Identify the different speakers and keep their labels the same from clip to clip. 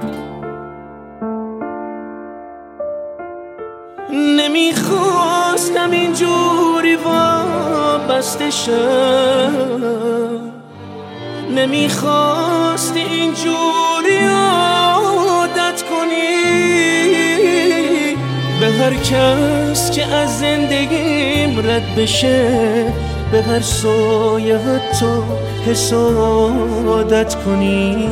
Speaker 1: نمیخواستم اینجوری وابسته شم، نمیخواستی اینجوری عادت کنی به هر کس که از زندگیم رد بشه، به هر سایه حتی حسادت کنی.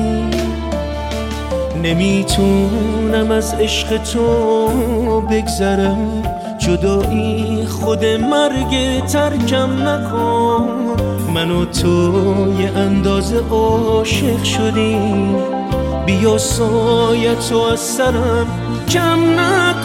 Speaker 1: نمیتونم از عشق تو بگذرم، جدایی خود مرگ ترکم نکن. من و تو یه اندازه عاشق شدیم، بیا سایه تو از سرم کم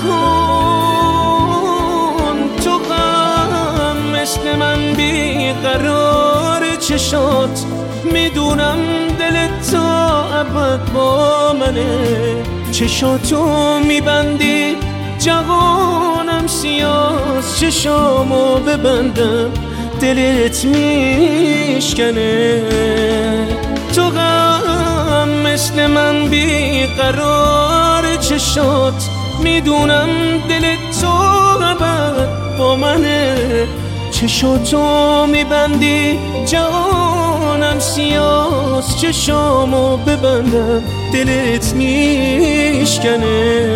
Speaker 1: نکن. تو غم مثل من بیقرار چشات، میدونم دلت تا ابد با منه. چشاتو میبندی جوانم سیاست، چشامو ببندم دلت میشکنه. تو غم مثل من بیقرار چشات، میدونم دلت تو ابد با منه. چشاتو میبندی جوانم سیاست، چشامو ببندم دلت میشکنه.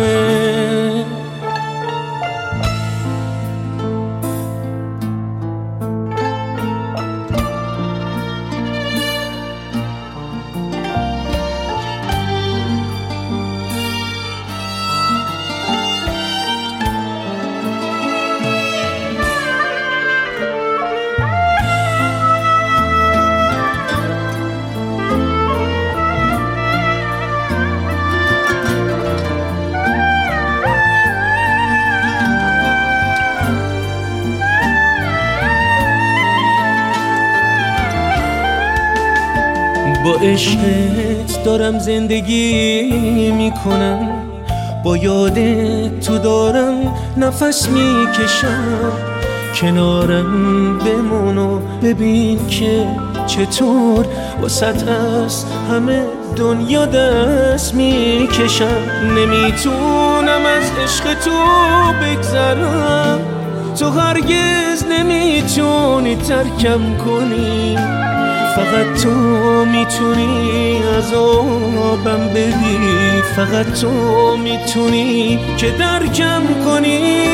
Speaker 1: با عشقت دارم زندگی میکنم، با یادت تو دارم نفس میکشم. کنارم بمون و ببین که چطور واسط از همه دنیا دست میکشم. نمیتونم از عشق تو بگذرم، تو هرگز نمیتونی ترکم کنی. فقط تو میتونی عذابم بدی، فقط تو میتونی که درکم کنی.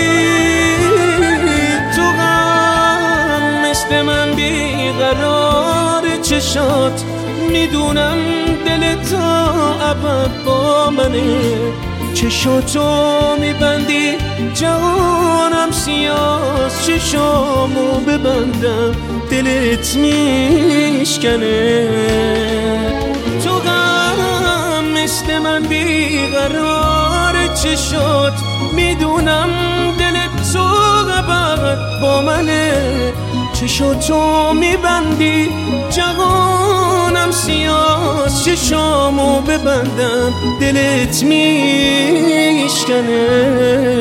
Speaker 1: تو غم مثل من بیقرار چشات، میدونم دلت تا ابد با منه. چشاتو میبندی جوانم سیاست، چشامو ببندم دلت میشکنه. تو غم مثل من بیقرار چشات، میدونم دلت تو ابد با منه. چشاتو میبندی جوانم سیاست، چشامو ببندم دلت میشکنه.